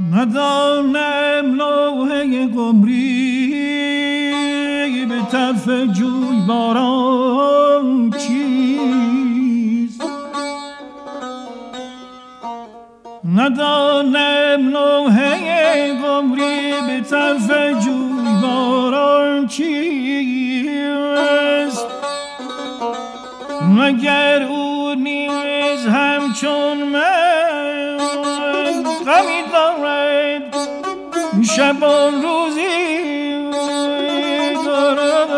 ندانم لوح قمری به طرف جوی باران چیست، ندانم لوح قمری به طرف جوی باران چیست، مگر او نیز همچون من غمی دارد شبان روزی دارد.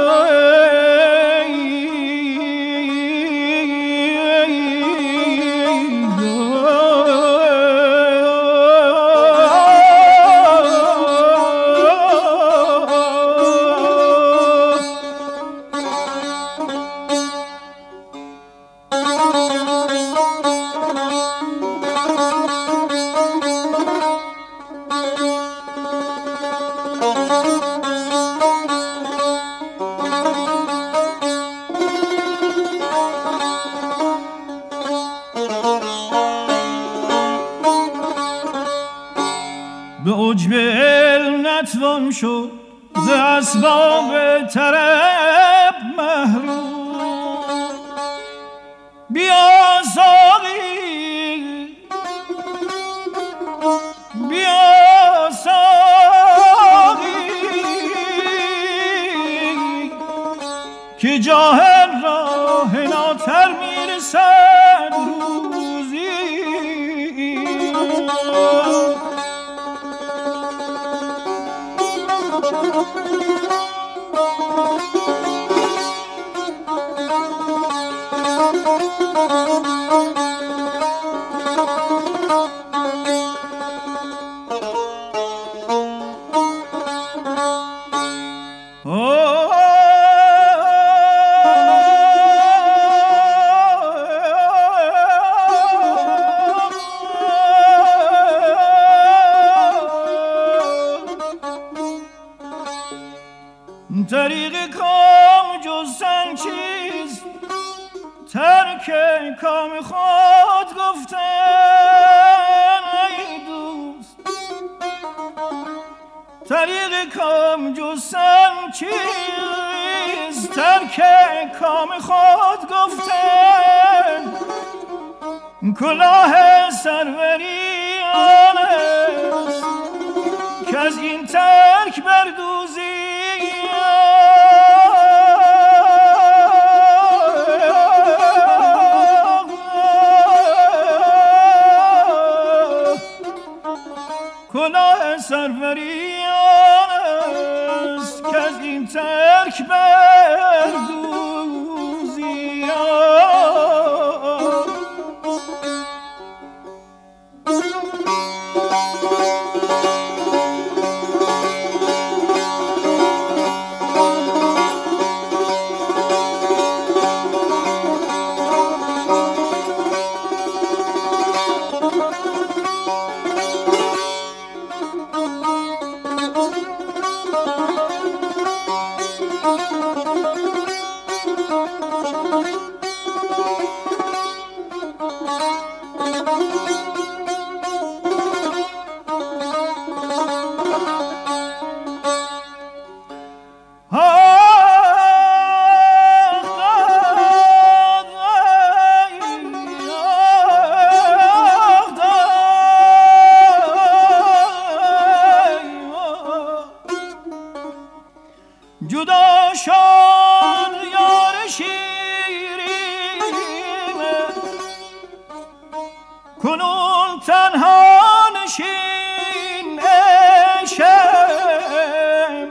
به عجب علم نتوان شد ز اسباب طرب محروم. بیا ساقی بیا ساقی که جاهل را حناتر میرسد روزی. طریق کام جستن چیست، ترک کام خود گفتن ای دوست. طریق کام جستن چیست، ترک کام خود گفتن. کلاه سروری آن است که از این ترک بردوزی. کلاه سروری آن است که از این ترک بردوزی. جدا شد یار شیرین، کنون تنها نشین عشق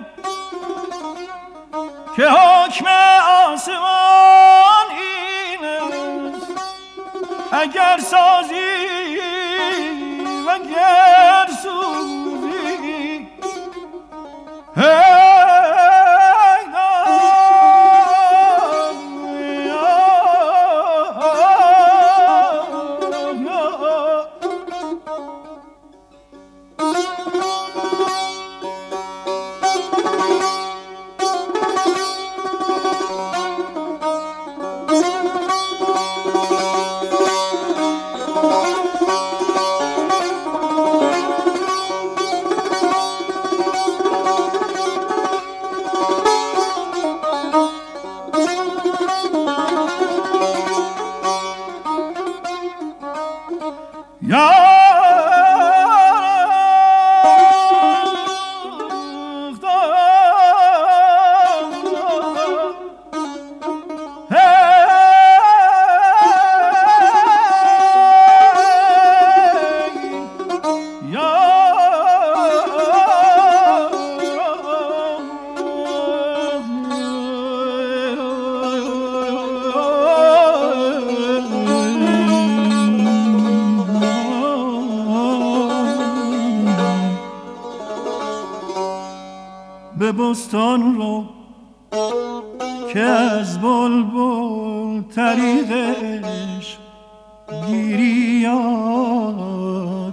که حکم آسمان این است. اگر سازی و گر سوزی به بستان رو که از بلبل طریق عشق گیریاد.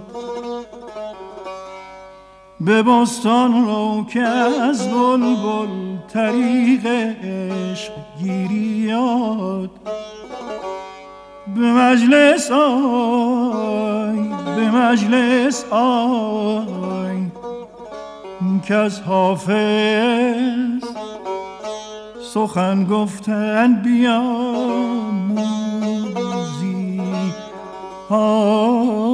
به بستان رو که از بلبل طریق عشق گیریاد. به مجلس آی، به مجلس آی که از حافظ سخن گفتن بیاموزی.